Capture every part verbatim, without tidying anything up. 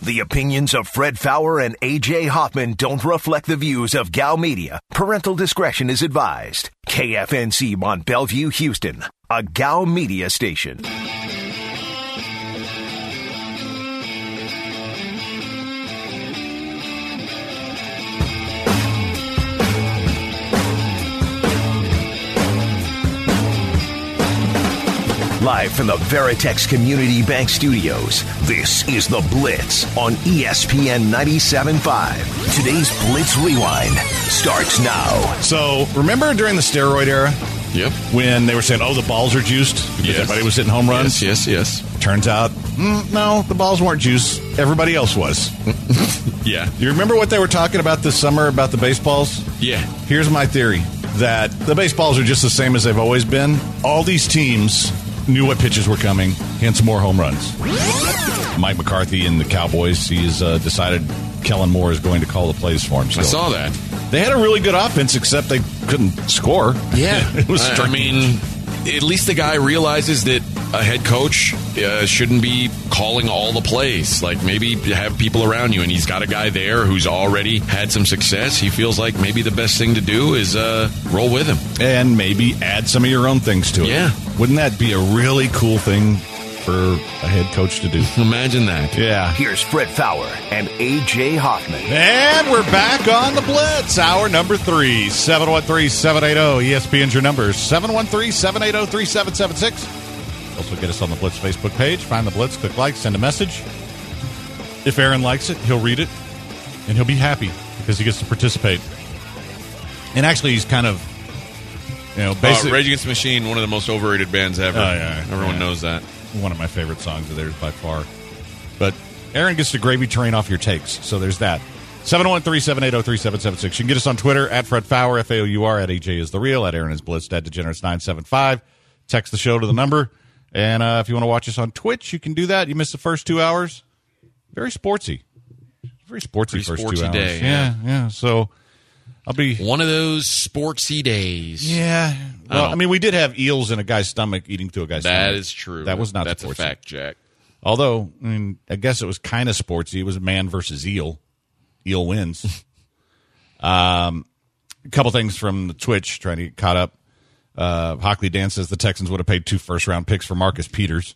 The opinions of Fred Fowler and A J Hoffman don't reflect the views of G A L Media. Parental discretion is advised. K F N C Mont Bellevue, Houston, a G A L Media station. Live from the Veritex Community Bank Studios, this is The Blitz on E S P N ninety-seven point five. Today's Blitz Rewind starts now. So, remember during the steroid era? Yep. When they were saying, oh, the balls are juiced because yes. everybody was hitting home runs? Yes, yes, yes. Turns out, mm, no, the balls weren't juiced. Everybody else was. Yeah. You remember what they were talking about this summer about the baseballs? Yeah. Here's my theory, that the baseballs are just the same as they've always been. All these teams knew what pitches were coming, hence more home runs. Mike McCarthy and the Cowboys, he's uh, decided Kellen Moore is going to call the plays for him. Still. I saw that. They had a really good offense, except they couldn't score. Yeah. It was I, I strange. mean, at least the guy realizes that a head coach uh, shouldn't be calling all the plays. Like, maybe have people around you, and he's got a guy there who's already had some success. He feels like maybe the best thing to do is uh, roll with him. And maybe add some of your own things to it. Yeah. Wouldn't that be a really cool thing for a head coach to do? Imagine that. Yeah. Here's Fred Fowler and A J Hoffman. And we're back on the Blitz, hour number three. seven one three, seven eight zero, E S P N's your number. seven one three, seven eight zero, three seven seven six. Also get us on the Blitz Facebook page. Find the Blitz, click like, send a message. If Aaron likes it, he'll read it, and he'll be happy because he gets to participate. And actually, he's kind of, you know, basically... Uh, Rage Against the Machine, one of the most overrated bands ever. Oh, yeah. Everyone yeah. knows that. One of my favorite songs of theirs by far. But Aaron gets to gravy train off your takes, so there's that. seven one three, seven eight zero, three seven seven six. You can get us on Twitter, at Fred Fowler, F A O U R, at A J is the real, at Aaron is Blitz, at Degenerates nine seven five. Text the show to the number. And uh, if you want to watch us on Twitch, you can do that. You missed the first two hours. Very sportsy. Very sportsy Pretty first sportsy two hours. day, yeah, yeah. yeah. So I'll be... One of those sportsy days. Yeah. Well, Oh. I mean, we did have eels in a guy's stomach eating through a guy's stomach. That is true. That was not That's sportsy. a fact, Jack. Although, I mean, I guess it was kind of sportsy. It was man versus eel. Eel wins. um, a couple things from the Twitch, trying to get caught up. Uh, Hockley Dan says the Texans would have paid two first-round picks for Marcus Peters.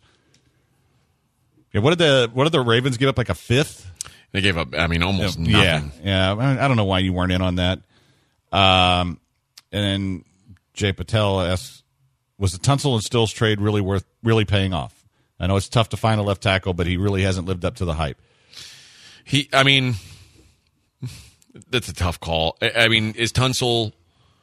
Yeah, what did the what did the Ravens give up? Like a fifth? They gave up, I mean, almost Yeah, nothing. yeah. I I don't know why you weren't in on that. Um, and then Jay Patel asks, was the Tunsil and Stills trade really worth really paying off? I know it's tough to find a left tackle, but he really hasn't lived up to the hype. He, I mean, that's a tough call. I, I mean, is Tunsil...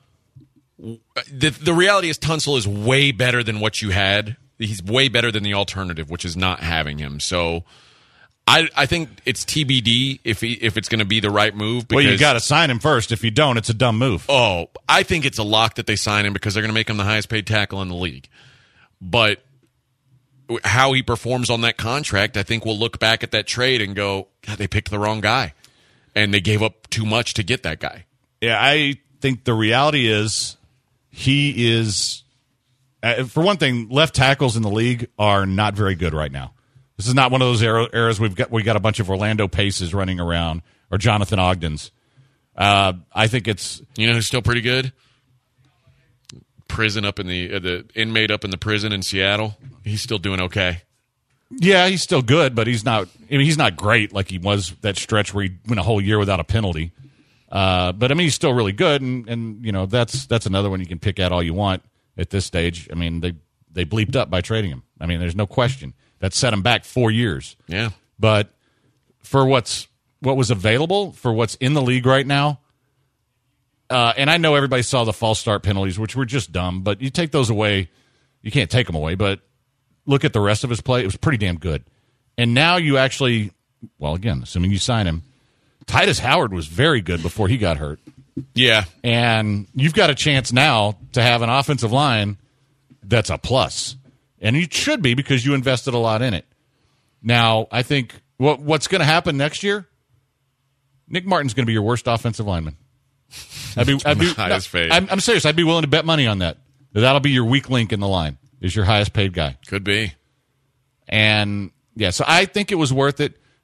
The, the reality is Tunsil is way better than what you had. He's way better than the alternative, which is not having him. So I I think it's T B D if he, if it's going to be the right move. Because, Well, you got to sign him first. If you don't, it's a dumb move. Oh, I think it's a lock that they sign him because they're going to make him the highest paid tackle in the league. But how he performs on that contract, I think we'll look back at that trade and go, God, they picked the wrong guy. And they gave up too much to get that guy. Yeah, I think the reality is he is, uh, for one thing, left tackles in the league are not very good right now. This is not one of those era- eras we've got we got a bunch of Orlando Paces running around or Jonathan Ogdens. Uh, I think it's You know who's still pretty good? Prison up in the uh, the inmate up in the prison in Seattle. He's still doing okay. yeah, he's still good, but he's not. I mean, he's not great like he was that stretch where he went a whole year without a penalty. Uh, but I mean, he's still really good, and, and you know that's that's another one you can pick at all you want at this stage. I mean, they they bleeped up by trading him. I mean, there's no question that set him back four years. Yeah, But for what's what was available for what's in the league right now, uh, and I know everybody saw the false start penalties, which were just dumb. But you take those away, you can't take them away. But look at the rest of his play; it was pretty damn good. And now you actually, well, again, assuming you sign him. Titus Howard was very good before he got hurt. yeah. And you've got a chance now to have an offensive line that's a plus. And it should be because you invested a lot in it. Now, I think what what's going to happen next year, Nick Martin's going to be your worst offensive lineman. I'd be, I'd be, highest paid. I'm, I'm serious. I'd be willing to bet money on that. That'll be your weak link in the line, is your highest paid guy. Could be. And, yeah, so I think it was worth it.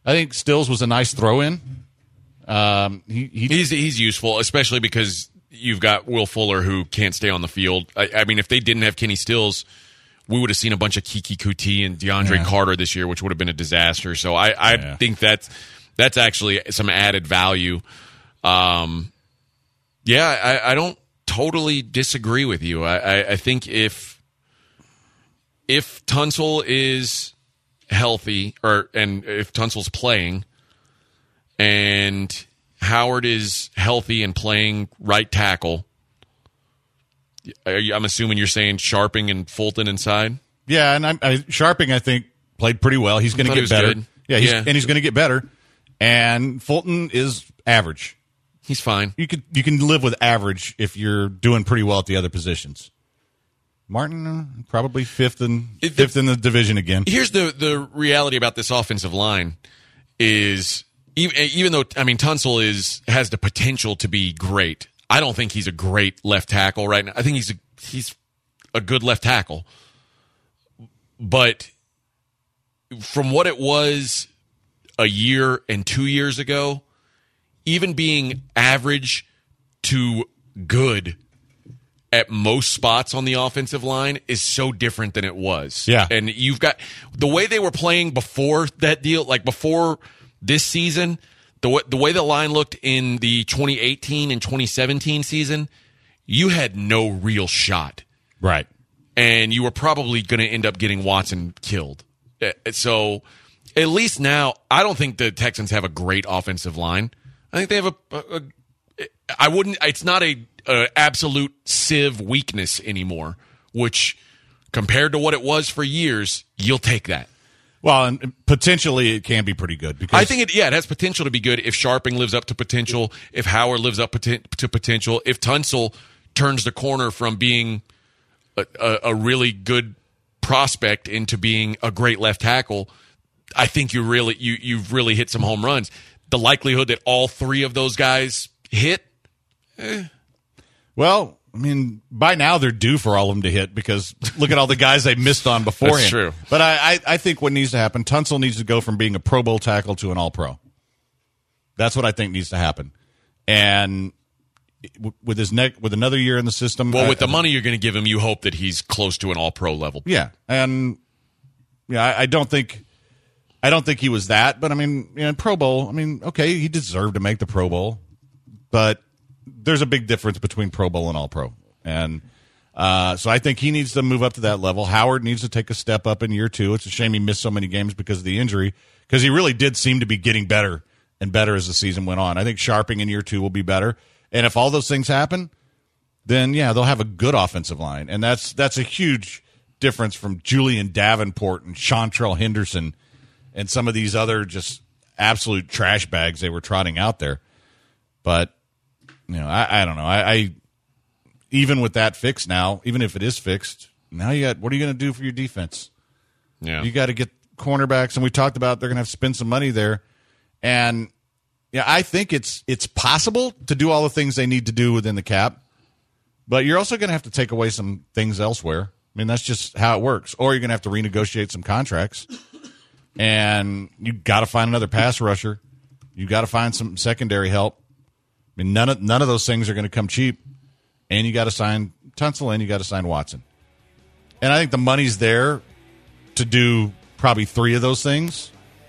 I think Stills was a nice throw-in. Um, he, he he's he's useful, especially because you've got Will Fuller who can't stay on the field. I, I mean, if they didn't have Kenny Stills, we would have seen a bunch of Kiki Kuti and DeAndre Yeah. Carter this year, which would have been a disaster. So I, I Yeah. think that's that's actually some added value. Um, yeah, I, I don't totally disagree with you. I, I, I think if if Tunsil is healthy, or and if Tunsil's playing, and Howard is healthy and playing right tackle, are you, I'm assuming you're saying Sharping and Fulton inside. Yeah, and I'm, I, Sharping, I think, played pretty well. He's going to thought he get was better. good. Yeah, he's, Yeah. and he's going to get better. And Fulton is average. He's fine. You could you can live with average if you're doing pretty well at the other positions. Martin, uh, probably fifth in It- fifth in the division again. Here's the the reality about this offensive line is even, even though I mean Tunsil is has the potential to be great. I don't think he's a great left tackle right now. I think he's a, he's a good left tackle. But from what it was a year and two years ago, even being average to good at most spots on the offensive line is so different than it was. Yeah. And you've got the way they were playing before that deal, like before this season, the way, the way the line looked in the twenty eighteen and twenty seventeen season, you had no real shot. Right. And you were probably going to end up getting Watson killed. Uh, So at least now, I don't think the Texans have a great offensive line. I think they have a, a, a I wouldn't, it's not a, a absolute sieve weakness anymore, which compared to what it was for years, you'll take that. Well, and potentially it can be pretty good because I think it, yeah, it has potential to be good if Sharping lives up to potential, if Howard lives up poten- to potential, if Tunsil turns the corner from being a, a, a really good prospect into being a great left tackle. I think you really you you've really hit some home runs. The likelihood that all three of those guys hit, Well, I mean, by now they're due for all of them to hit because look at all the guys they missed on beforehand. That's true. But I, I, I think what needs to happen, Tunsil needs to go from being a Pro Bowl tackle to an All-Pro. That's what I think needs to happen. And with his neck, with another year in the system, well, I- with the money you're going to give him, you hope that he's close to an all-pro level. yeah, and yeah, I, I don't think, I don't think he was that. But I mean, you know, Pro Bowl. I mean, okay, he deserved to make the Pro Bowl, but there's a big difference between Pro Bowl and All-Pro, and uh, so I think he needs to move up to that level. Howard needs to take a step up in year two. It's a shame he missed so many games because of the injury, because he really did seem to be getting better and better as the season went on. I think Sharping in year two will be better, and if all those things happen, then yeah, they'll have a good offensive line, and that's that's a huge difference from Julian Davenport and Chantrell Henderson and some of these other just absolute trash bags they were trotting out there. But you know, I, I don't know. I, I even with that fixed now, even if it is fixed, now you got what are you going to do for your defense? Yeah, You got to get cornerbacks, and we talked about they're going to have to spend some money there. And yeah, I think it's it's possible to do all the things they need to do within the cap, but you're also going to have to take away some things elsewhere. I mean, that's just how it works. Or you're going to have to renegotiate some contracts, and you got to find another pass rusher. You got to find some secondary help. I mean, none of none of those things are going to come cheap, and you got to sign Tunsil and you got to sign Watson. And I think the money's there to do probably three of those things.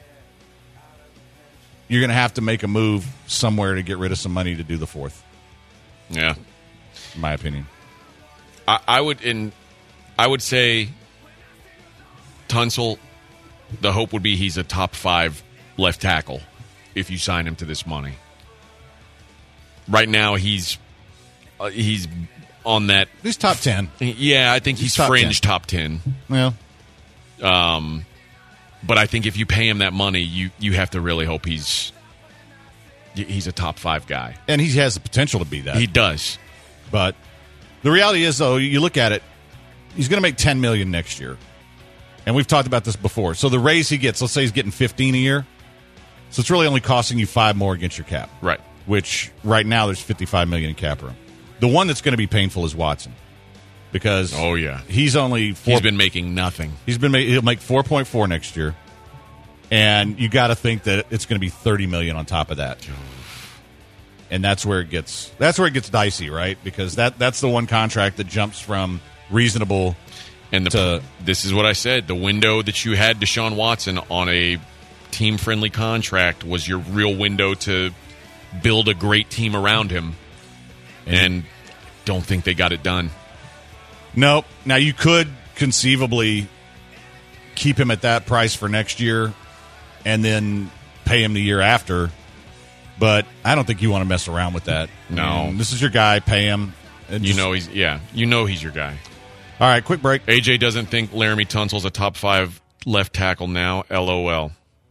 You're going to have to make a move somewhere to get rid of some money to do the fourth, yeah. in my opinion. I, I would in I would say Tunsil, the hope would be he's a top five left tackle if you sign him to this money. Right now he's uh, he's on that. He's top ten. Yeah, I think he's, He's top fringe ten. top ten. Well, Um, but I think if you pay him that money, you you have to really hope he's he's a top five guy. and he has the potential to be that. He does. But the reality is, though, you look at it, he's going to make ten million dollars next year. And we've talked about this before. So the raise he gets, let's say he's getting fifteen a year. So it's really only costing you five more against your cap. Right. Which right now there's fifty-five million dollars in cap room. The one that's going to be painful is Watson. Because Oh, yeah. he's only four, He's been making nothing. he's been ma- he'll make four point four next year. And you got to think that it's going to be thirty million dollars on top of that. And that's where it gets that's where it gets dicey, right? Because that that's the one contract that jumps from reasonable and the, to this is what I said, the window that you had Deshaun Watson on a team-friendly contract was your real window to build a great team around him. And don't think they got it done. Nope. Now you could conceivably keep him at that price for next year and then pay him the year after. But I don't think you want to mess around with that. No. And this is your guy. Pay him. You just, know he's yeah. You know he's your guy. All right, quick break. A J doesn't think Laramie Tunsil's a top five left tackle now. L O L.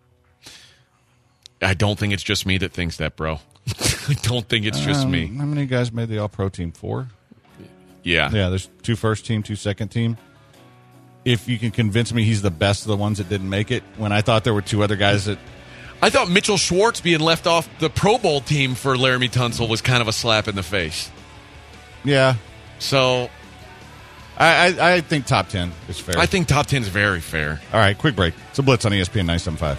I don't think it's just me that thinks that, bro. I don't think it's just um, me. How many guys made the All-Pro team? Four? Yeah. Yeah, there's two first team, two second team. If you can convince me he's the best of the ones that didn't make it, when I thought there were two other guys that... I thought Mitchell Schwartz being left off the Pro Bowl team for Laramie Tunsil was kind of a slap in the face. Yeah. So... I, I, I think top ten is fair. I think top ten is very fair. All right, quick break. It's a Blitz on E S P N nine seventy-five.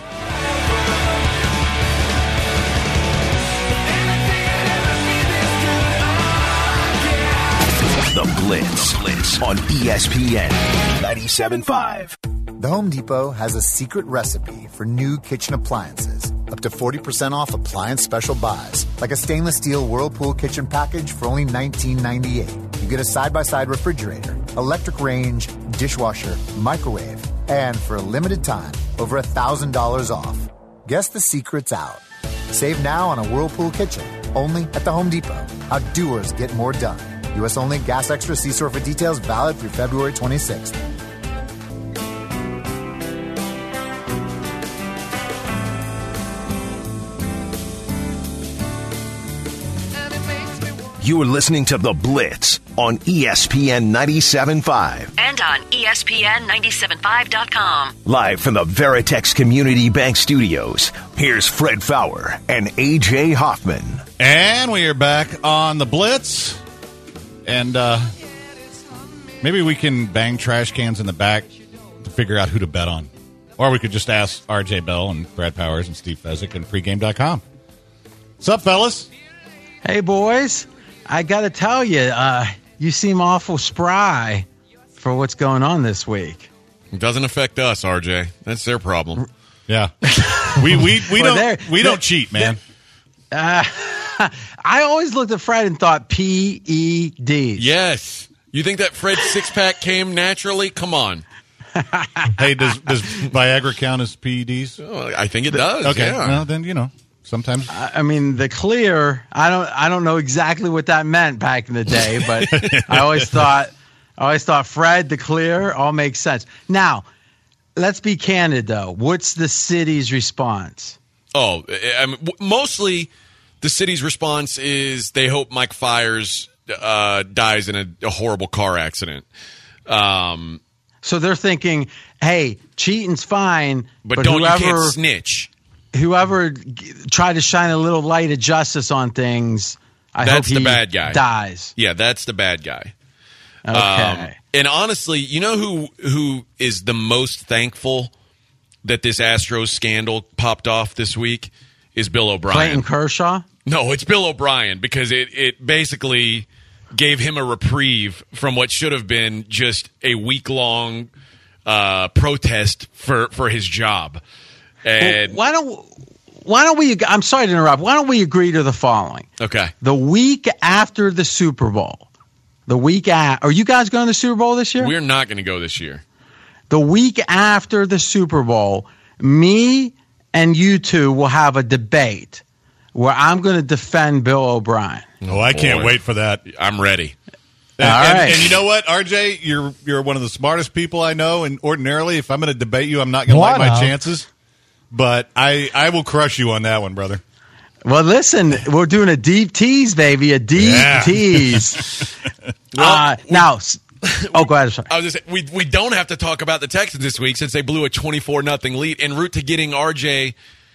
The Blitz, Blitz on E S P N ninety-seven point five. The Home Depot has a secret recipe for new kitchen appliances. Up to forty percent off appliance special buys, like a stainless steel Whirlpool kitchen package for only nineteen ninety-eight. You get a side-by-side refrigerator, electric range, dishwasher, microwave, and for a limited time, over one thousand dollars off. Guess the secret's out. Save now on a Whirlpool kitchen, only at the Home Depot. How doers get more done. U S only, gas extra, see store for details, valid through February twenty-sixth. You are listening to The Blitz on E S P N ninety-seven point five. And on E S P N nine seven five dot com. Live from the Veritex Community Bank Studios, here's Fred Faour and A J Hoffman. And we are back on The Blitz. And uh, maybe we can bang trash cans in the back to figure out who to bet on. Or we could just ask R J Bell and Brad Powers and Steve Fezzik and pregame dot com. What's up, fellas? Hey, boys. I got to tell you, uh, you seem awful spry for what's going on this week. It doesn't affect us, R J. That's their problem. Yeah. we we, we well, don't we don't cheat, man. Uh, I always looked at Fred and thought P E Ds. Yes. You think that Fred six-pack came naturally? Come on. Hey, does, does Viagra count as P E Ds? Oh, I think it does. Okay. Yeah. Well, then, you know, sometimes. I mean, the clear, I don't I don't know exactly what that meant back in the day, but I always thought I always thought Fred, the clear, all makes sense. Now, let's be candid, though. What's the city's response? Oh, I mean, mostly the city's response is they hope Mike Fiers uh, dies in a, a horrible car accident. Um, so they're thinking, hey, cheating's fine, but, but don't whoever, you can't snitch. Whoever g- tried to shine a little light of justice on things, I that's hope he the bad guy. dies. Yeah, that's the bad guy. Okay. Um, and honestly, you know who who is the most thankful that this Astros scandal popped off this week is Bill O'Brien. Clayton Kershaw? No, it's Bill O'Brien because it, it basically gave him a reprieve from what should have been just a week-long uh, protest for, for his job. And well, why don't why don't we I'm sorry to interrupt. Why don't we agree to the following? Okay. The week after the Super Bowl. The week at Are you guys going to the Super Bowl this year? We're not going to go this year. The week after the Super Bowl, me and you two will have a debate where I'm going to defend Bill O'Brien. Oh, I can't Boy. wait for that. I'm ready. And, All and, right. and you know what, R J? You're you're one of the smartest people I know, and ordinarily, if I'm going to debate you, I'm not going to like my now. chances. But I, I will crush you on that one, brother. Well, listen, we're doing a deep tease, baby, a deep Yeah. tease. Well, uh, now, s- oh, go ahead. Sorry. I was just saying, we we don't have to talk about the Texans this week since they blew a twenty-four nothing lead en route to getting R J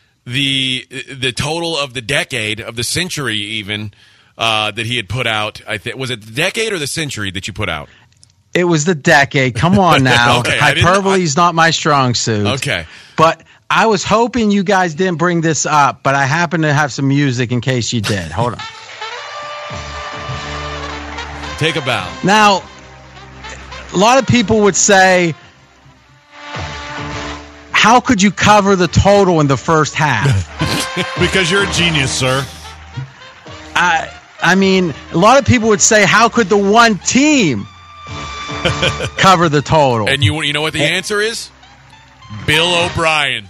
the the total of the decade of the century even uh, that he had put out. I think was it the decade or the century that you put out? It was the decade. Come on now. Okay, I didn't- Hyperbole is not my strong suit. Okay. But I was hoping you guys didn't bring this up, but I happen to have some music in case you did. Hold on. Take a bow. Now, a lot of people would say, how could you cover the total in the first half? Because you're a genius, sir. I, I mean, a lot of people would say, how could the one team cover the total? And you you know what the answer is? Bill O'Brien.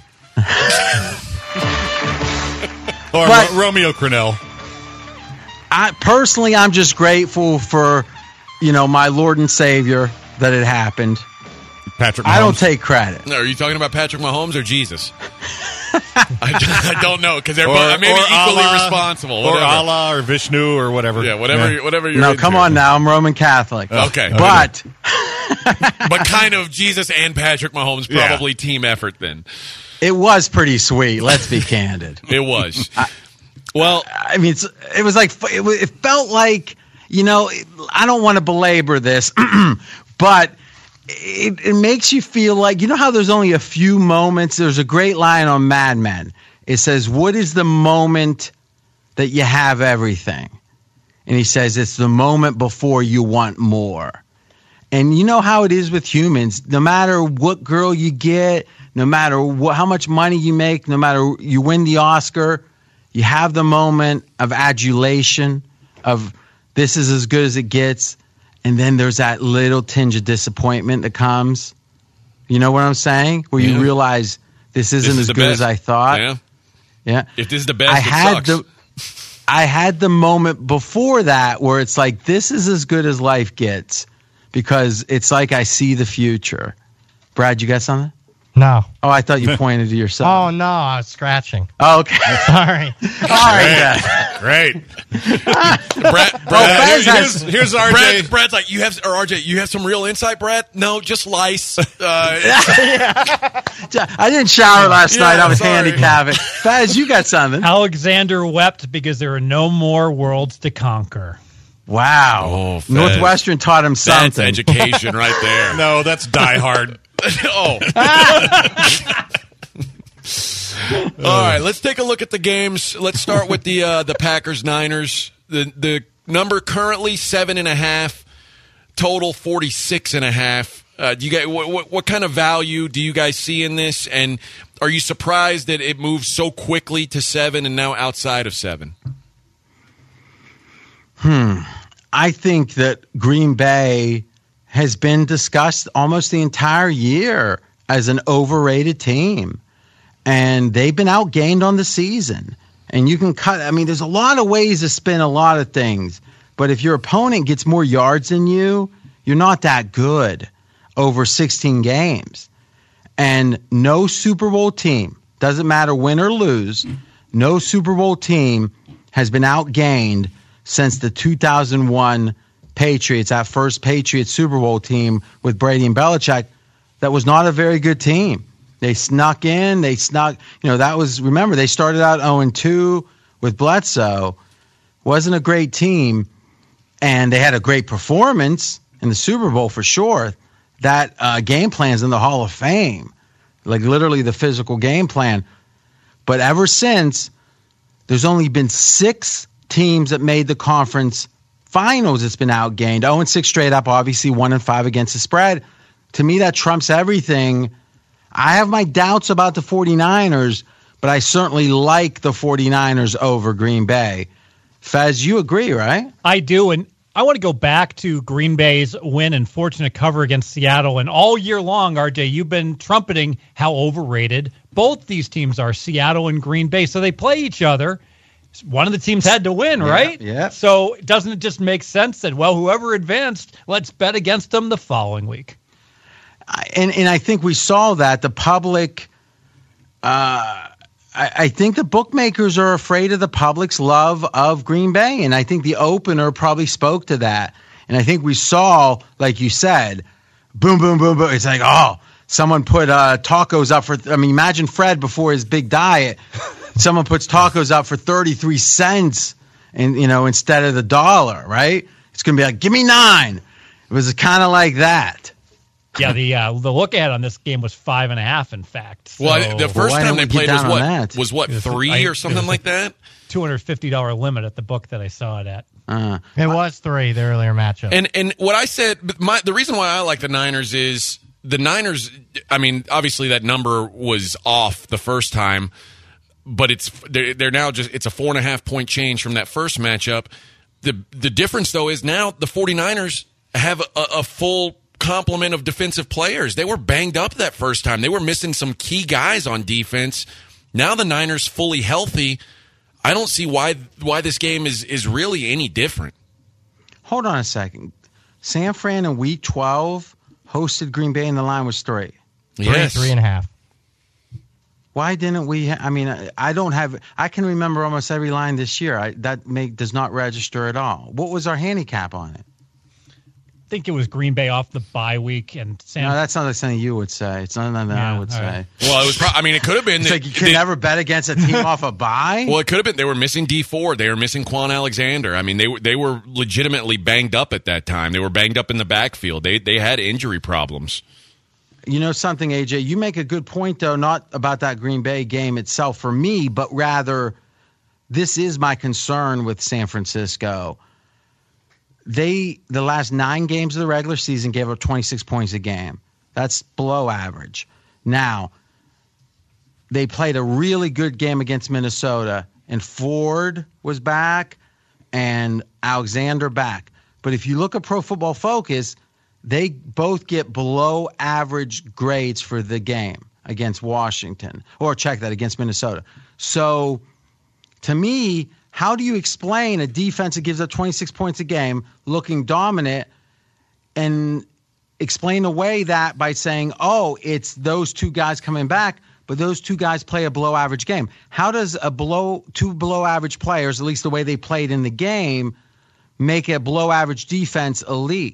Or But- Ro- Romeo Crennel. I personally, I'm just grateful for, you know, my Lord and Savior that it happened. Patrick Mahomes. I don't take credit. No, are you talking about Patrick Mahomes or Jesus? I, don't, I don't know because they're Or- both, maybe or equally Allah, responsible. Or Whatever. Allah or Vishnu or whatever. Yeah, whatever. Yeah. Whatever. You're No, into. come on now. I'm Roman Catholic. Okay. But But kind of Jesus and Patrick Mahomes Yeah. probably team effort then. it was pretty sweet. Let's be candid. It was. Well, I mean, it's, it was like, it, wa- it felt like, you know, I don't want to belabor this, but it, it makes you feel like, you know how there's only a few moments? There's a great line on Mad Men. It says, what is the moment that you have everything? And he says, it's the moment before you want more. And you know how it is with humans. No matter what girl you get, no matter what, how much money you make, no matter you win the Oscar, you have the moment of adulation, of this is as good as it gets. And then there's that little tinge of disappointment that comes. You know what I'm saying? Where Yeah. you realize this isn't this is as the good best. as I thought. Yeah. Yeah. If this is the best, I it had sucks. the I had the moment before that where it's like, this is as good as life gets, because it's like I see the future. Brad, you got something? No. Oh, I thought you pointed to yourself. Oh, no. I was scratching. Oh, okay. Sorry. All right. then. Great. Brad, Oh, Brad, Fez Here- has- here's, here's R J. Brad, Brad's like, you have, or R J, you have some real insight, Brad? No, just lice. Uh, it's- I didn't shower last Yeah, night. I was sorry. handicapping. Faz, you got something. Alexander wept because there are no more worlds to conquer. Wow. Oh, Fez. Northwestern taught him that's something. education right there. No, that's Die Hard. Oh. All right, let's take a look at the games. Let's start with the uh, the Packers Niners. The the number currently seven and a half, total forty six and a half. Uh, do you guys what, what what kind of value do you guys see in this? And are you surprised that it moved so quickly to seven and now outside of seven? I think that Green Bay has been discussed almost the entire year as an overrated team. And they've been outgained on the season. And you can cut, I mean, there's a lot of ways to spin a lot of things. But if your opponent gets more yards than you, you're not that good over sixteen games. And no Super Bowl team, doesn't matter win or lose, no Super Bowl team has been outgained since the two thousand one Patriots, that first Patriots Super Bowl team with Brady and Belichick. That was not a very good team. They snuck in. They snuck, you know, that was, remember, they started out oh and two with Bledsoe. Wasn't a great team. And they had a great performance in the Super Bowl for sure. That uh, game plan's in the Hall of Fame, like literally the physical game plan. But ever since, there's only been six teams that made the conference finals that's been outgained. oh and six straight up, obviously one and five against the spread. To me, that trumps everything. I have my doubts about the 49ers, but I certainly like the 49ers over Green Bay. Fez, you agree, right? I do, and I want to go back to Green Bay's win and fortunate cover against Seattle. And all year long, R J, you've been trumpeting how overrated both these teams are, Seattle and Green Bay. So they play each other. One of the teams had to win, right? yeah. So doesn't it just make sense that, well, whoever advanced, let's bet against them the following week? I- And and I think we saw that the public, uh, I, I think the bookmakers are afraid of the public's love of Green Bay, and I think the opener probably spoke to that. And I think we saw, like you said, boom, boom, boom, boom. It's like, oh, someone put uh, tacos up for. I mean, imagine Fred before his big diet. Someone puts tacos up for thirty-three cents, and you know, instead of the dollar, right? It's gonna be like, give me nine. It was kind of like that. Yeah, the uh, the look ahead on this game was five and a half. In fact, so Well, I- the first why time don't they we get played was down on what that? was what It was- three I- or something it was like that. two hundred fifty dollar limit at the book that I saw it at. Uh, It was three, the earlier matchup. And and what I said, but my the reason why I like the Niners is the Niners. I mean, obviously that number was off the first time, but it's they're, they're now just it's a four and a half point change from that first matchup. The the difference though is now the 49ers have a, a full complement of defensive players. They were banged up that first time. They were missing some key guys on defense. Now the Niners fully healthy. I don't see why why this game is is really any different. hold on a second. San Fran in week twelve hosted Green Bay and the line was three. Three, Yes. three and a half. Why didn't we? Ha- I mean, I, I don't have. I can remember almost every line this year. I, that make does not register at all. What was our handicap on it? I think it was Green Bay off the bye week and San. No, that's not like something you would say. It's not something Yeah, I would all say. right. Well, it was. Pro- I mean, it could have been. It's that- like you could they- never bet against a team off a bye. Well, it could have been they were missing D Ford. They were missing Quan Alexander. I mean, they were they were legitimately banged up at that time. They were banged up in the backfield. They they had injury problems. You know something, A J? You make a good point, though, not about that Green Bay game itself for me, but rather this is my concern with San Francisco. They, the last nine games of the regular season, gave up twenty-six points a game. That's below average. Now, they played a really good game against Minnesota, and Ford was back and Alexander back. But if you look at Pro Football Focus, they both get below average grades for the game against Washington, or check that, against Minnesota. So to me, how do you explain a defense that gives up twenty-six points a game looking dominant and explain away that by saying, oh, it's those two guys coming back, but those two guys play a below average game? How does a below two below average players, at least the way they played in the game, make a below average defense elite?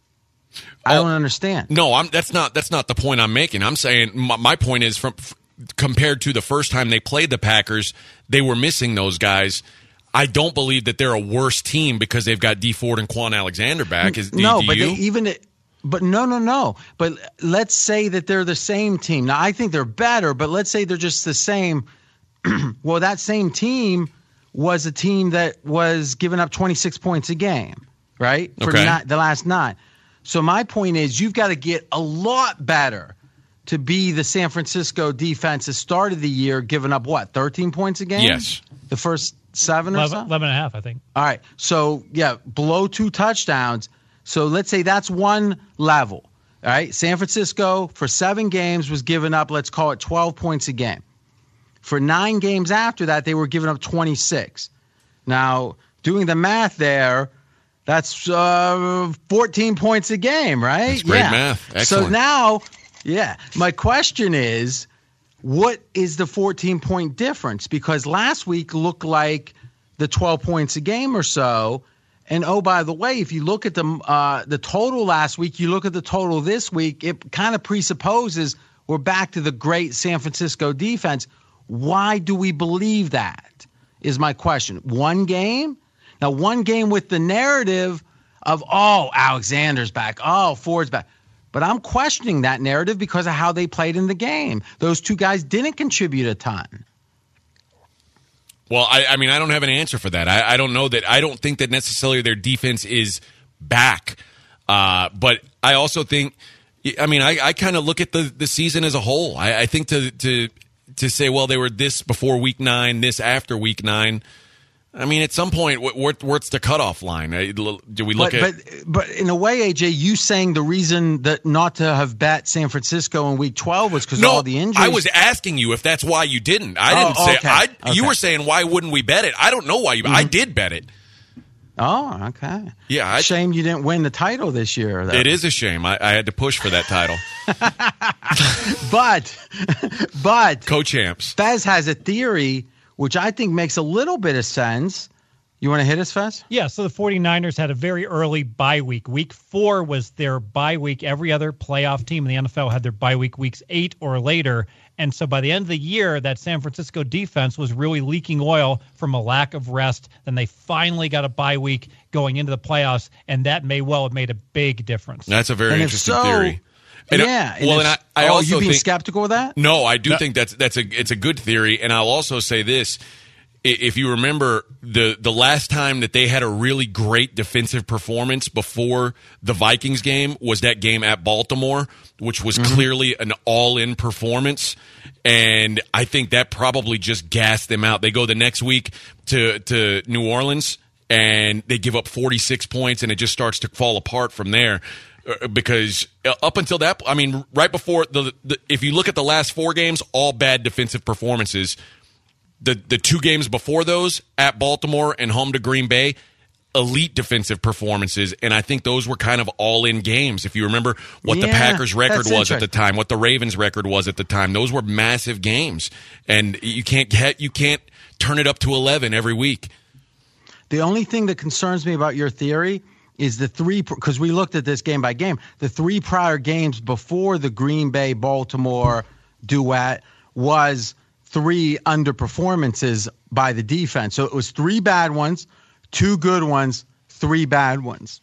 I don't understand. No, I'm. That's not. That's not the point I'm making. I'm saying my, my point is from f- compared to the first time they played the Packers, they were missing those guys. I don't believe that they're a worse team because they've got D Ford and Quan Alexander back. Is do, no, do but you? they, even but no, no, no. But let's say that they're the same team. Now, I think they're better, but let's say they're just the same. Well, that same team was a team that was giving up twenty-six points a game, right? For Okay. not, the last nine. So my point is, you've got to get a lot better to be the San Francisco defense that started the year giving up, what, thirteen points a game? Yes. The first seven or eleven, so? eleven and a half, I think. All right. So, yeah, below two touchdowns. So let's say that's one level. All right. San Francisco for seven games was giving up, let's call it twelve points a game. For nine games after that, they were giving up twenty-six. Now, doing the math there, that's uh, fourteen points a game, right? That's great yeah. math. So Excellent. now, yeah, my question is, what is the fourteen-point difference? Because last week looked like the twelve points a game or so. And, oh, by the way, if you look at the uh, the total last week, you look at the total this week, it kind of presupposes we're back to the great San Francisco defense. Why do we believe that is my question. One game? Now, one game with the narrative of, oh, Alexander's back, oh, Ford's back. But I'm questioning that narrative because of how they played in the game. Those two guys didn't contribute a ton. Well, I, I mean, I don't have an answer for that. I, I don't know that. I don't think that necessarily their defense is back. Uh, but I also think, I mean, I, I kind of look at the, the season as a whole. I, I think to to to say, well, they were this before week nine, this after week nine. I mean, at some point, what, what, what's the cutoff line? Uh, Do we look but, at? But but in a way, A J, you saying the reason that not to have bet San Francisco in Week twelve was because No, of all the injuries. I was asking you if that's why you didn't. I Oh, didn't say. okay. I. Okay. You were saying why wouldn't we bet it? I don't know why you. I did bet it. Oh, okay. Yeah, I- Shame you didn't win the title this year. Though. It is a shame. I, I had to push for that title. but but Co-champs. Fez has a theory which I think makes a little bit of sense. You want to hit us, Fez? Yeah, so the 49ers had a very early bye week. Week four was their bye week. Every other playoff team in the N F L had their bye week weeks eight or later. And so by the end of the year, that San Francisco defense was really leaking oil from a lack of rest. Then they finally got a bye week going into the playoffs, and that may well have made a big difference. That's a very And if interesting so- theory. And yeah. I, well, and and I, I oh, also you being think, skeptical of that? No, I do No. think that's that's a it's a good theory, and I'll also say this: I- if you remember the the last time that they had a really great defensive performance before the Vikings game was that game at Baltimore, which was mm-hmm. clearly an all-in performance, and I think that probably just gassed them out. They go the next week to to New Orleans, and they give up forty-six points, and it just starts to fall apart from there. Because up until that, I mean, right before the, the, if you look at the last four games, all bad defensive performances. The the two games before those, at Baltimore and home to Green Bay, elite defensive performances, and I think those were kind of all-in games. If you remember what yeah, the Packers' record was at the time, what the Ravens' record was at the time, those were massive games, and you can't get you can't turn it up to eleven every week. The only thing that concerns me about your theory is the three, because we looked at this game by game, the three prior games before the Green Bay Baltimore duet was three underperformances by the defense. So it was three bad ones, two good ones, three bad ones.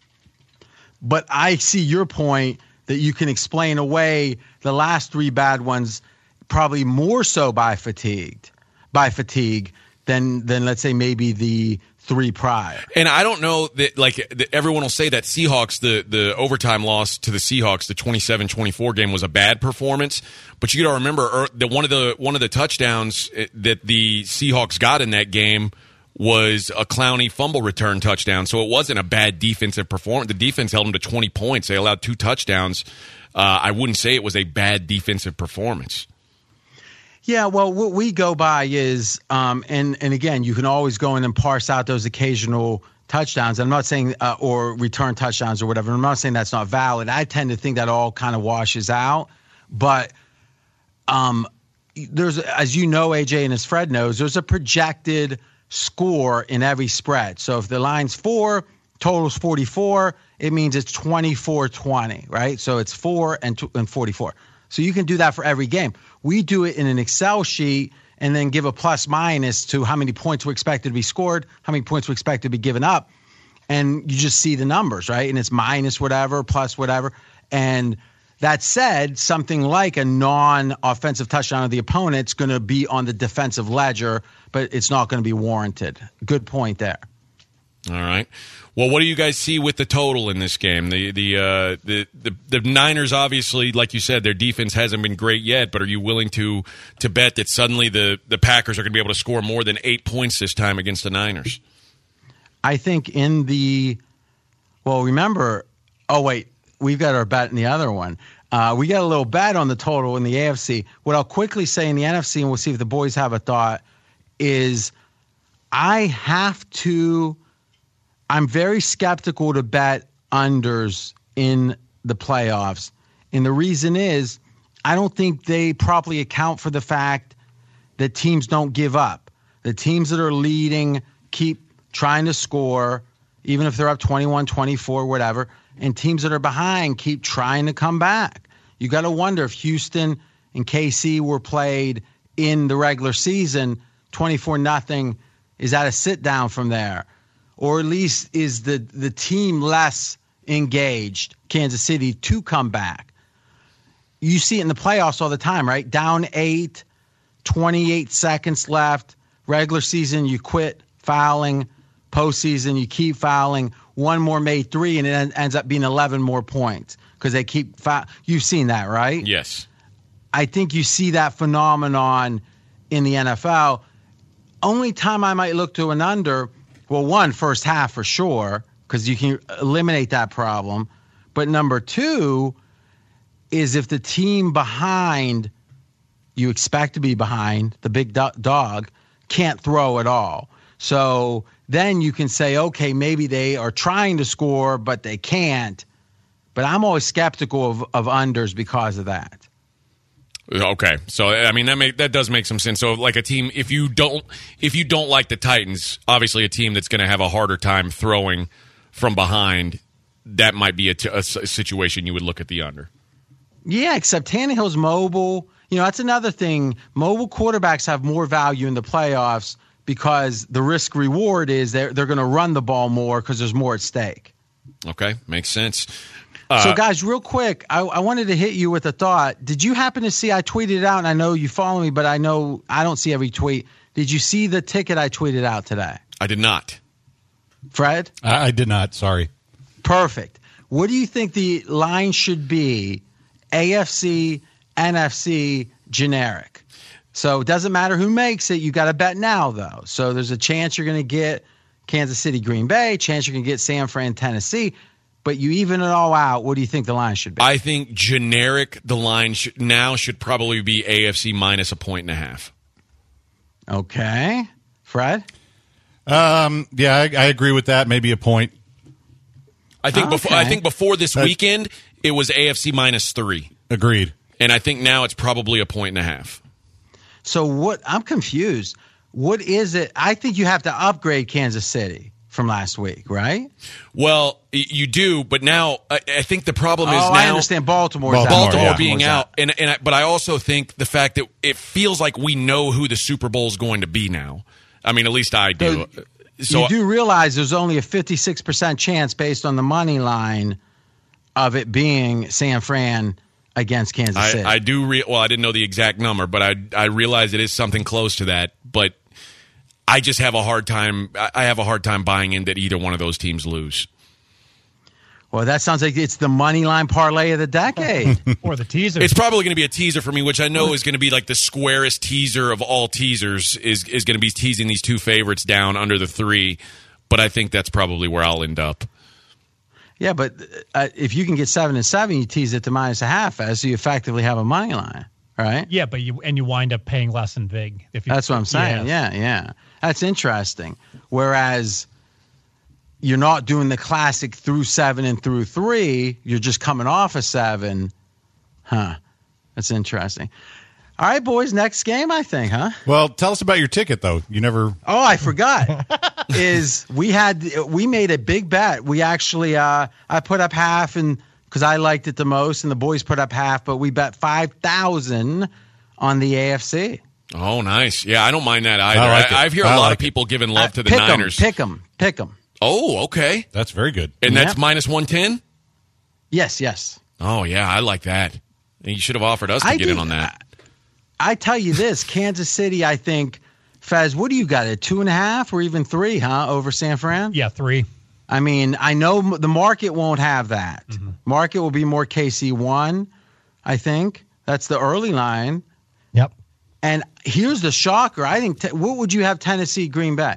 But I see your point that you can explain away the last three bad ones probably more so by fatigued, by fatigue than than let's say maybe the three prior. And I don't know that, like, that everyone will say that Seahawks, the, the overtime loss to the Seahawks, the twenty-seven twenty-four game was a bad performance. But you got to remember that one of the one of the touchdowns that the Seahawks got in that game was a Clowney fumble return touchdown. So it wasn't a bad defensive performance. The defense held them to twenty points. They allowed two touchdowns. Uh, I wouldn't say it was a bad defensive performance. Yeah, well, what we go by is, um, and and again, you can always go in and parse out those occasional touchdowns. I'm not saying, uh, or return touchdowns or whatever. I'm not saying that's not valid. I tend to think that all kind of washes out. But um, there's, as you know, A J, and as Fred knows, there's a projected score in every spread. So if the line's four, total's forty-four, it means it's twenty-four twenty, right? So it's four and and forty-four. So you can do that for every game. We do it in an Excel sheet and then give a plus minus to how many points we're expected to be scored, how many points we're expected to be given up. And you just see the numbers, right? And it's minus whatever, plus whatever. And that said, something like a non-offensive touchdown of the opponent's going to be on the defensive ledger, but it's not going to be warranted. Good point there. All right. Well, what do you guys see with the total in this game? The the uh, the, the the Niners, obviously, like you said, their defense hasn't been great yet, but are you willing to to bet that suddenly the, the Packers are going to be able to score more than eight points this time against the Niners? I think in the – well, remember – oh, wait, we've got our bet in the other one. Uh, we got a little bet on the total in the A F C. What I'll quickly say in the N F C, and we'll see if the boys have a thought, is I have to – I'm very skeptical to bet unders in the playoffs. And the reason is I don't think they properly account for the fact that teams don't give up. The teams that are leading keep trying to score, even if they're up twenty-one, twenty-four, whatever. And teams that are behind keep trying to come back. You got to wonder if Houston and K C were played in the regular season, twenty-four nothing, is that a sit down from there? Or at least is the, the team less engaged, Kansas City, to come back? You see it in the playoffs all the time, right? Down eight, twenty-eight seconds left. Regular season, you quit fouling. Postseason, you keep fouling. One more made three, and it ends up being eleven more points because they keep foul. You've seen that, right? Yes. I think you see that phenomenon in the N F L. Only time I might look to an under, well, one, first half for sure, because you can eliminate that problem. But number two is if the team behind, you expect to be behind, the big do- dog, can't throw at all. So then you can say, okay, maybe they are trying to score, but they can't. But I'm always skeptical of, of unders because of that. Okay, so I mean that make that does make some sense. So like a team, if you don't if you don't like the Titans, obviously a team that's going to have a harder time throwing from behind, that might be a, t- a situation you would look at the under. Yeah, except Tannehill's mobile. You know, that's another thing. Mobile quarterbacks have more value in the playoffs because the risk reward is they're they're going to run the ball more because there's more at stake. Okay, makes sense. Uh, so, guys, real quick, I, I wanted to hit you with a thought. Did you happen to see? I tweeted it out, and I know you follow me, but I know I don't see every tweet. Did you see the ticket I tweeted out today? I did not. Fred? I, I did not. Sorry. Perfect. What do you think the line should be? A F C, N F C, generic. So it doesn't matter who makes it. You got to bet now, though. So there's a chance you're going to get Kansas City, Green Bay, chance you're going to get San Fran, Tennessee. But you even it all out, what do you think the line should be? I think generic, the line should, now should probably be A F C minus a point and a half. Okay. Fred? Um, yeah, I, I agree with that. Maybe a point. I think Okay. before I think before this Uh, weekend, it was A F C minus three. Agreed. And I think now it's probably a point and a half. So what? I'm confused. What is it? I think you have to upgrade Kansas City from last week, right? Well, y- you do, but now I, I think the problem is Oh, now I understand. Baltimore's out. Baltimore, Baltimore yeah. being Baltimore's out, and and I, but I also think the fact that it feels like we know who the Super Bowl is going to be now. I mean, at least I do. So you do realize there's only a fifty-six percent chance based on the money line of it being San Fran against Kansas City. I, I do. Re- well, I didn't know the exact number, but I I realize it is something close to that. But I just have a hard time. I I have a hard time buying in that either one of those teams lose. Well, that sounds like it's the money line parlay of the decade. Or the teaser. It's probably going to be a teaser for me, which I know is going to be like the squarest teaser of all teasers. Is is going to be teasing these two favorites down under the three, but I think that's probably where I'll end up. Yeah, but uh, if you can get seven and seven, you tease it to minus a half, as so you effectively have a money line, right? yeah, but you and you wind up paying less than vig. If you, That's what I'm saying. Yes. Yeah, yeah. That's interesting. Whereas you're not doing the classic through seven and through three. You're just coming off a seven. Huh. That's interesting. All right, boys, next game, I think, huh? Well, tell us about your ticket, though. You never. Oh, I forgot. Is we had we made a big bet. We actually uh, I put up half and because I liked it the most, and the boys put up half, but we bet five thousand on the A F C. Oh, nice. Yeah, I don't mind that either. I like I, it. I hear I a lot like of people giving Uh, love to the pick 'em, Niners. pick them, pick them. Oh, okay. That's very good. And that's Yep. minus one ten? Yes, yes. Oh, yeah, I like that. And you should have offered us to I get do- in on that. I tell you this, Kansas City, I think, Fez, what do you got? A two and a half or even three, huh, over San Fran? Yeah, three. I mean, I know m- the market won't have that. Mm-hmm. Market will be more K C one, I think. That's the early line. Yep. And here's the shocker. I think, te- what would you have Tennessee, Green Bay?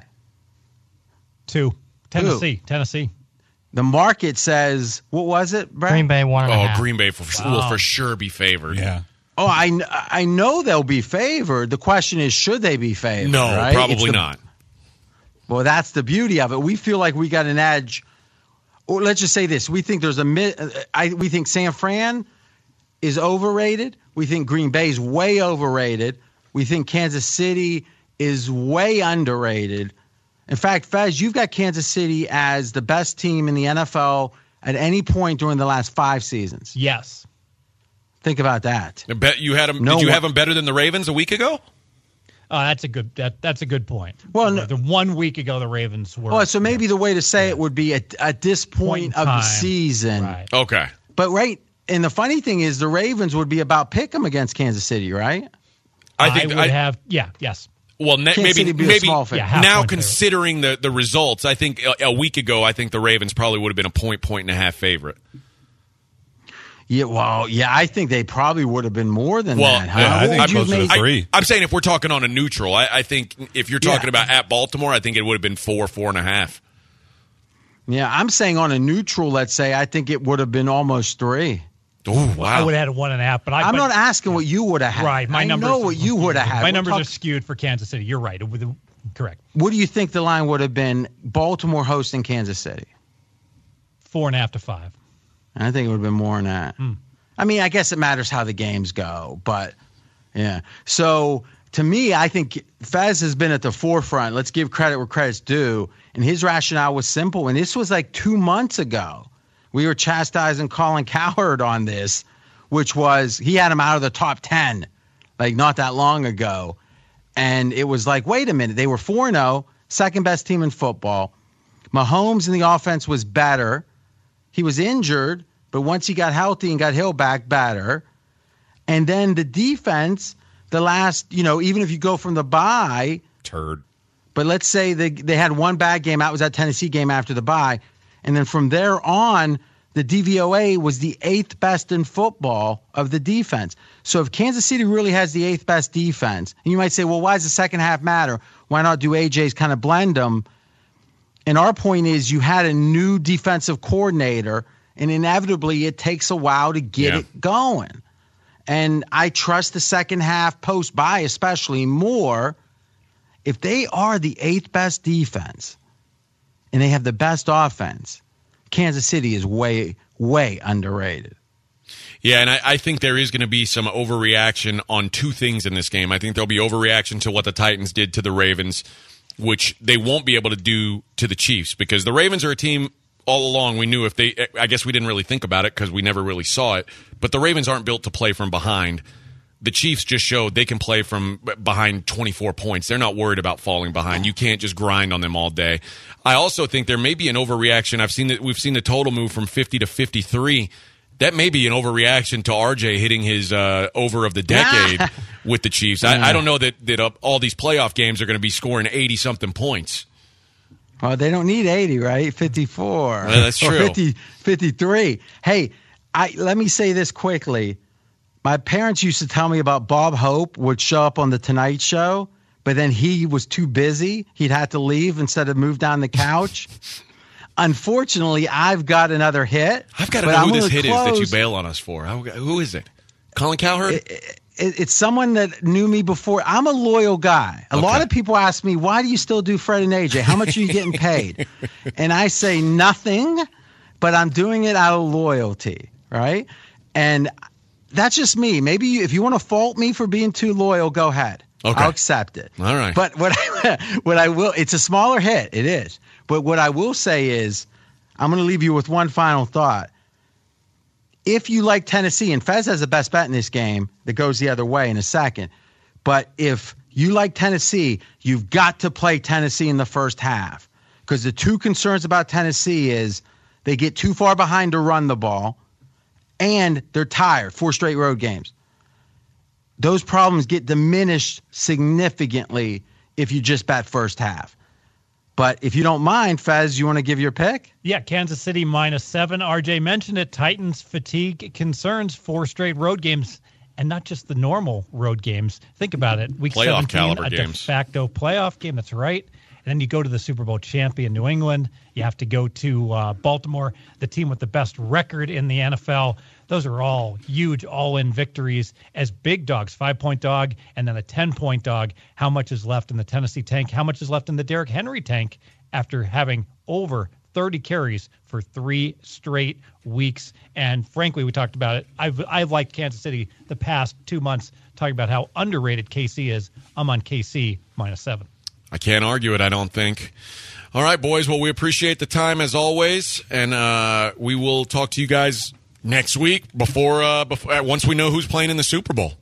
Two. Tennessee. Tennessee. The market says, what was it, Brad? Green Bay one and a Oh, half. Green Bay for, will for sure be favored. Yeah. Oh, I, kn- I know they'll be favored. The question is, should they be favored? No, right? It's probably the- not. Well, that's the beauty of it. We feel like we got an edge. Or let's just say this: we think there's a mi- I we think San Fran is overrated. We think Green Bay is way overrated. We think Kansas City is way underrated. In fact, Fez, you've got Kansas City as the best team in the N F L at any point during the last five seasons. Yes. Think about that. I bet you had them. No did you one- have them better than the Ravens a week ago? Oh, that's a good. That that's a good point. Well, no- the one week ago the Ravens were. Well, so maybe the way to say it would be at, at this point, Point in of the time. season. Right. Okay. But right, and the funny thing is, the Ravens would be about pick 'em against Kansas City, right? I I, think would I, have. Yeah. Yes. well, ne- Kansas maybe City be a maybe small favorite. Yeah, half now point favorite. considering the, the results, I think a, a week ago, I think the Ravens probably would have been a point, point and a half favorite. Yeah, well, yeah, I think they probably would have been more than Well, that. Huh? yeah, I What think would you have closer to made- three. I, I'm saying if we're talking on a neutral, I, I think if you're talking Yeah. about at Baltimore, I think it would have been four, four and a half. Yeah, I'm saying on a neutral, let's say, I think it would have been almost three. Oh, I wow. would have had a one and a half, but I, I'm but- not asking what you would have had. Right. My I numbers. know what you would have had. My We're numbers talk- are skewed for Kansas City. You're right. It would- correct. What do you think the line would have been? Baltimore hosting Kansas City. Four and a half to five. I think it would have been more than that. Hmm. I mean, I guess it matters how the games go, but yeah. So to me, I think Fez has been at the forefront. Let's give credit where credit's due. And his rationale was simple. And this was like two months ago. We were chastising Colin Cowherd on this, which was he had him out of the top ten, like not that long ago. And it was like, wait a minute. They were four and oh, second best team in football. Mahomes in the offense was better. He was injured, but once he got healthy and got Hill back, better. And then the defense, the last, you know, even if you go from the bye. Turd. But let's say they, they had one bad game. That was that Tennessee game after the bye. And then from there on, the D V O A was the eighth best in football of the defense. So if Kansas City really has the eighth best defense, and you might say, well, why does the second half matter? Why not do A J's kind of blend them? And our point is you had a new defensive coordinator, and inevitably it takes a while to get Yeah. it going. And I trust the second half post-bye especially more. If they are the eighth best defense and they have the best offense, Kansas City is way, way underrated. Yeah, and I, I think there is going to be some overreaction on two things in this game. I think there'll be overreaction to what the Titans did to the Ravens, which they won't be able to do to the Chiefs, because the Ravens are a team all along we knew if they – I guess we didn't really think about it because we never really saw it, but the Ravens aren't built to play from behind. The Chiefs just showed they can play from behind twenty-four points. They're not worried about falling behind. You can't just grind on them all day. I also think there may be an overreaction. I've seen that we've seen the total move from fifty to fifty-three. That may be an overreaction to R J hitting his uh, over of the decade with the Chiefs. I, I don't know that, that uh, all these playoff games are going to be scoring eighty-something points. Well, they don't need eighty, right? fifty-four. Well, that's true. Or fifty, fifty-three. Hey, I let me say this quickly. My parents used to tell me about Bob Hope would show up on the Tonight Show, but then he was too busy. He'd have to leave instead of move down the couch. Unfortunately, I've got another hit. I've got to know who this hit close. is that you bail on us for. How, who is it? Colin Cowherd? It, it, it's someone that knew me before. I'm a loyal guy. A okay. lot of people ask me, why do you still do Fred and A J? How much are you getting paid? And I say nothing, but I'm doing it out of loyalty, right? And that's just me. Maybe you, if you want to fault me for being too loyal, go ahead. Okay. I'll accept it. All right. But what I, what I will, it's a smaller hit. It is. But what I will say is, I'm going to leave you with one final thought. If you like Tennessee, and Fez has the best bet in this game that goes the other way in a second, but if you like Tennessee, you've got to play Tennessee in the first half, because the two concerns about Tennessee is they get too far behind to run the ball, and they're tired, four straight road games. Those problems get diminished significantly if you just bet first half. But if you don't mind, Fez, you want to give your pick? Yeah, Kansas City minus seven. R J mentioned it. Titans fatigue concerns, four straight road games, and not just the normal road games. Think about it. Week playoff seventeen, a games. de facto playoff game. That's right. And then you go to the Super Bowl champion New England. You have to go to uh, Baltimore, the team with the best record in the N F L. Those are all huge all-in victories as big dogs, five-point dog, and then a ten-point dog. How much is left in the Tennessee tank? How much is left in the Derrick Henry tank after having over thirty carries for three straight weeks? And frankly, we talked about it. I've I've liked Kansas City the past two months, talking about how underrated K C is. I'm on K C minus seven. I can't argue it, I don't think. All right, boys. Well, we appreciate the time as always, and uh, we will talk to you guys next week before, uh, before once we know who's playing in the Super Bowl.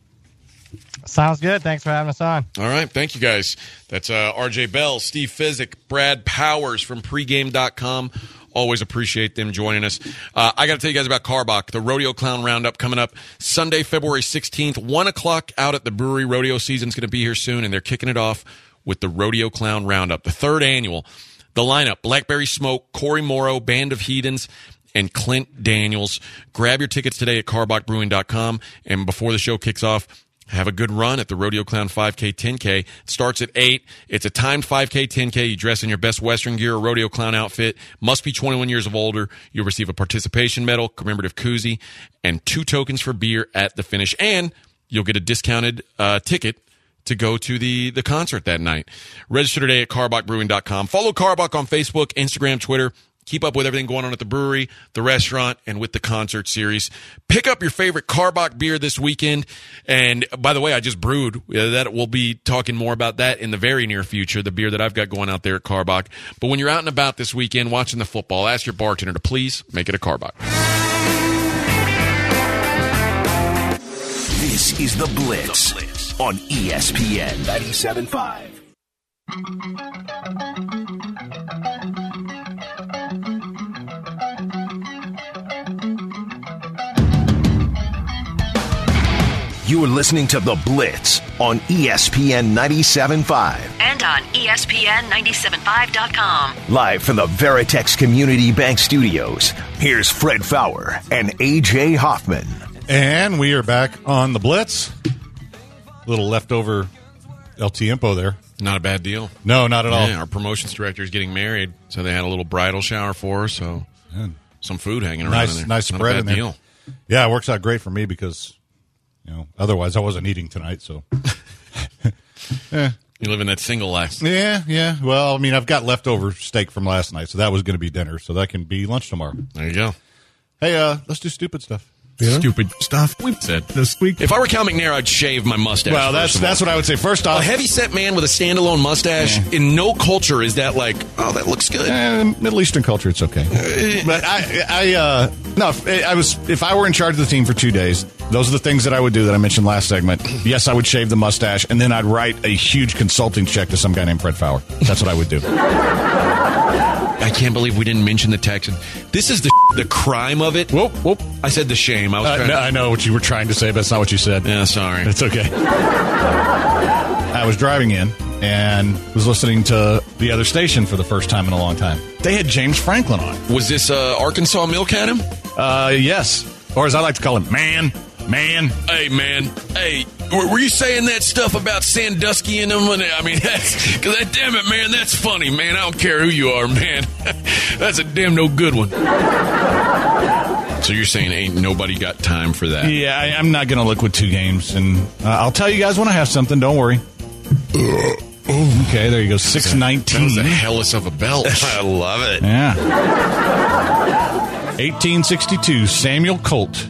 Sounds good. Thanks for having us on. All right. Thank you, guys. That's uh, R J Bell, Steve Fizzik, Brad Powers from pregame dot com. Always appreciate them joining us. Uh, I got to tell you guys about Carbach, the Rodeo Clown Roundup coming up Sunday, February sixteenth, one o'clock out at the brewery. Rodeo season's going to be here soon, and they're kicking it off with the Rodeo Clown Roundup, the third annual. The lineup, Blackberry Smoke, Corey Morrow, Band of Heathens, and Clint Daniels. Grab your tickets today at carbach brewing dot com. And before the show kicks off, have a good run at the Rodeo Clown five K, ten K. It starts at eight. It's a timed five K, ten K. You dress in your best Western gear or Rodeo Clown outfit. Must be twenty-one years of older. You'll receive a participation medal, commemorative koozie, and two tokens for beer at the finish. And you'll get a discounted uh, ticket to go to the, the concert that night. Register today at carbach brewing dot com. Follow Carbach on Facebook, Instagram, Twitter. Keep up with everything going on at the brewery, the restaurant, and with the concert series. Pick up your favorite Carbach beer this weekend. And by the way, I just brewed. That we'll be talking more about that in the very near future, the beer that I've got going out there at Carbach. But when you're out and about this weekend watching the football, ask your bartender to please make it a Carbach. This is The Blitz, the Blitz. On E S P N ninety-seven point five. You're listening to The Blitz on E S P N ninety-seven point five. And on E S P N ninety-seven five dot com. Live from the Veritex Community Bank Studios, here's Fred Faour and A J Hoffman. And we are back on The Blitz. A little leftover El Tiempo there. Not a bad deal. No, not at all. Yeah, our promotions director is getting married, so they had a little bridal shower for her, so Man. some food hanging around Nice, in there. nice Not spread a bad in there. deal. Yeah, it works out great for me because, you know, otherwise I wasn't eating tonight, so. yeah. You live in that single life. Yeah, yeah. Well, I mean, I've got leftover steak from last night, so that was going to be dinner, so that can be lunch tomorrow. There you go. Hey, uh, let's do stupid stuff. Yeah. Stupid stuff we've said this week. If I were Cal McNair, I'd shave my mustache. Well, that's that's what I would say. First off, a heavy-set man with a standalone mustache, yeah. in no culture is that like, oh, that looks good. Eh, Middle Eastern culture, it's okay. But I, I, uh, no, if I was, if I were in charge of the team for two days, those are the things that I would do that I mentioned last segment. Yes, I would shave the mustache, and then I'd write a huge consulting check to some guy named Fred Faour. That's what I would do. I can't believe we didn't mention the Texans. This is the the crime of it. Whoop, whoop. I said the shame. I was uh, trying no, to... I know what you were trying to say, but that's not what you said. Yeah, sorry. It's okay. I was driving in and was listening to the other station for the first time in a long time. They had James Franklin on. Was this uh, Arkansas Milk at him? Uh, yes. Or as I like to call him, man. Man. Hey, man. Hey, were you saying that stuff about Sandusky and them? I mean, because damn it, man, that's funny, man. I don't care who you are, man. That's a damn no good one. So you're saying ain't nobody got time for that? Yeah, I, I'm not going to look with two games. And uh, I'll tell you guys when I have something. Don't worry. Okay, there you go. six nineteen. That was a hellish of a belt. I love it. Yeah. eighteen sixty-two, Samuel Colt.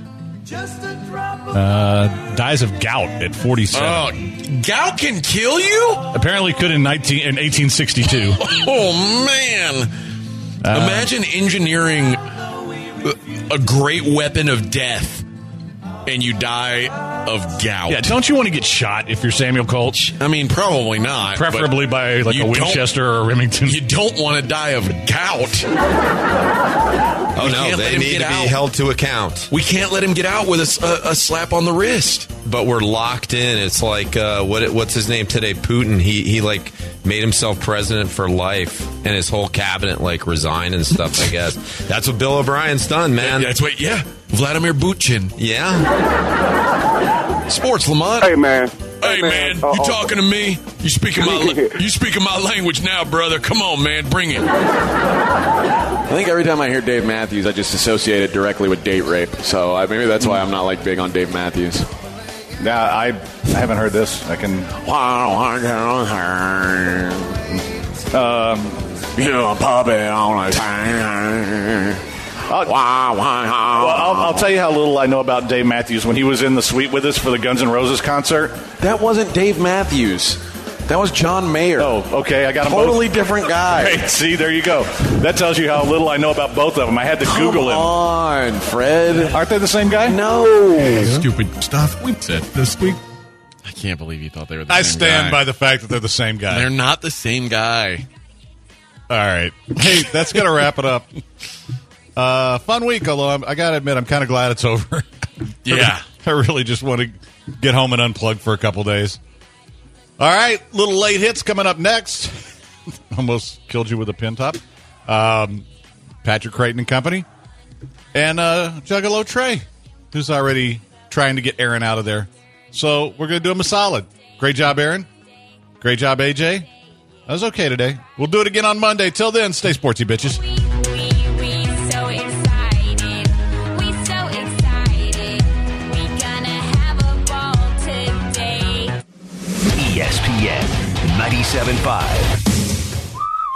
Uh, dies of gout at forty-seven. Oh, gout can kill you? Apparently could in nineteen in eighteen sixty-two. Oh man! Uh, Imagine engineering a great weapon of death, and you die of gout. Yeah, don't you want to get shot if you're Samuel Colt? I mean, probably not. Preferably by like a Winchester or a Remington. You don't want to die of gout. Oh, we no, they need to be out. held to account. We can't let him get out with a, a, a slap on the wrist. But we're locked in. It's like, uh, what what's his name today? Putin. He, he, like, made himself president for life, and his whole cabinet, like, resigned and stuff, I guess. That's what Bill O'Brien's done, man. That's what, yeah. Vladimir Putin. Yeah. Sports, Lamont. Hey, man. Hey, man, you talking to me? You speaking my you speaking my language now, brother. Come on, man, bring it. I think every time I hear Dave Matthews, I just associate it directly with date rape. So I, maybe that's why I'm not like big on Dave Matthews. Yeah, I, I haven't heard this. I can. Um, you know, puppet on a time. I'll, well, I'll, I'll tell you how little I know about Dave Matthews. When he was in the suite with us for the Guns N' Roses concert, that wasn't Dave Matthews. That was John Mayer. Oh, okay. I got him totally both. different guy. Right, see, there you go. That tells you how little I know about both of them. I had to Come Google him. Come on, Fred. Aren't they the same guy? No. Stupid stuff we said this week. I can't believe you thought they were the I same stand guy. by the fact that they're the same guy. They're not the same guy. All right. Hey, that's going to wrap it up. Uh, fun week, although I'm, I got to admit, I'm kind of glad it's over. Yeah. I really just want to get home and unplug for a couple days. All right, little late hits coming up next. Almost killed you with a pin top. Um, Patrick Creighton and company. And uh, Juggalo Trey, who's already trying to get Aaron out of there. So we're going to do him a solid. Great job, Aaron. Great job, A J. That was okay today. We'll do it again on Monday. Till then, stay sportsy, bitches. E S P N ninety-seven point five.